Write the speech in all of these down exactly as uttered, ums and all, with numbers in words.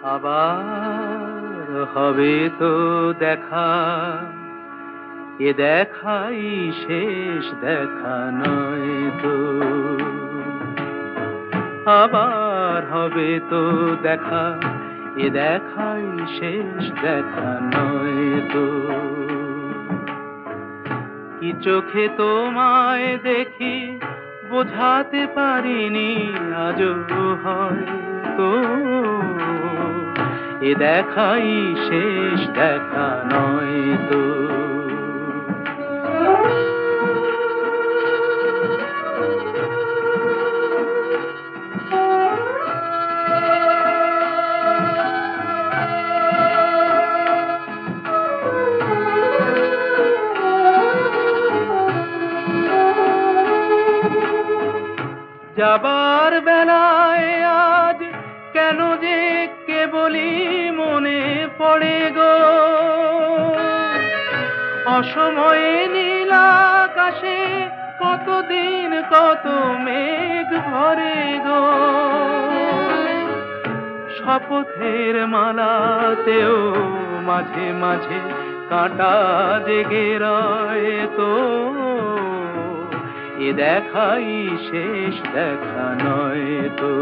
আবার হবে তো দেখা, এ দেখাই শেষ দেখা নয় তো। আবার হবে তো দেখা, এ দেখাই শেষ দেখা নয় তো। কি চোখে তোমায় দেখি বোঝাতে পারিনি আজও হয়তো, এ দেখাই শেষ দেখা নয় তো। যাবার বেলায় আজ কেন যে কেবলই মনে পড়ে গো, অসময়ে নীল আকাশে কতদিন কত মেঘ ভরে গো। শপথের মালাতেও মাঝে মাঝে কাঁটা জেগে রয় তো, এ দেখাই শেষ দেখা নয় তো।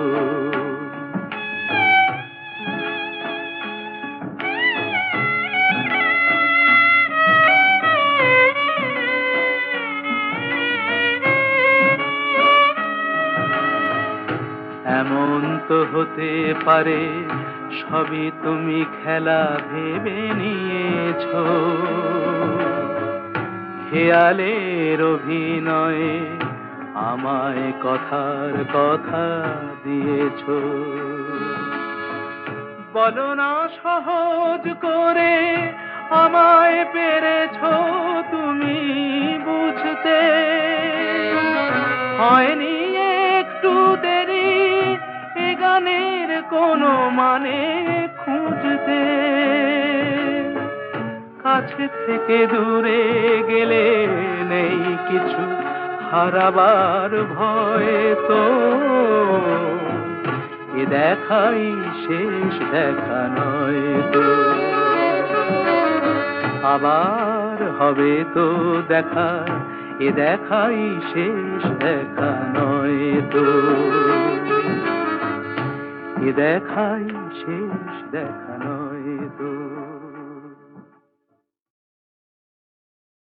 এমন তো হতে পারে সবই তুমি খেলা ভেবে নিয়েছো, খেয়ালের অভিনয়ে আমায় কথার কথা দিয়েছো। বলো না সহজ করে আমায় পেরেছো তুমি বুঝতে, হয়নি একটু দেরি এ গানের কোনো মানে খুঁজতে। কাছে থেকে দূরে গেলে নেই কিছু হারাবার ভয় তো, এ দেখাই শেষ দেখা নয় তো। আবার হবে তো দেখা, এ দেখাই শেষ দেখা নয় তো। এ দেখাই শেষ দেখা নয় তো।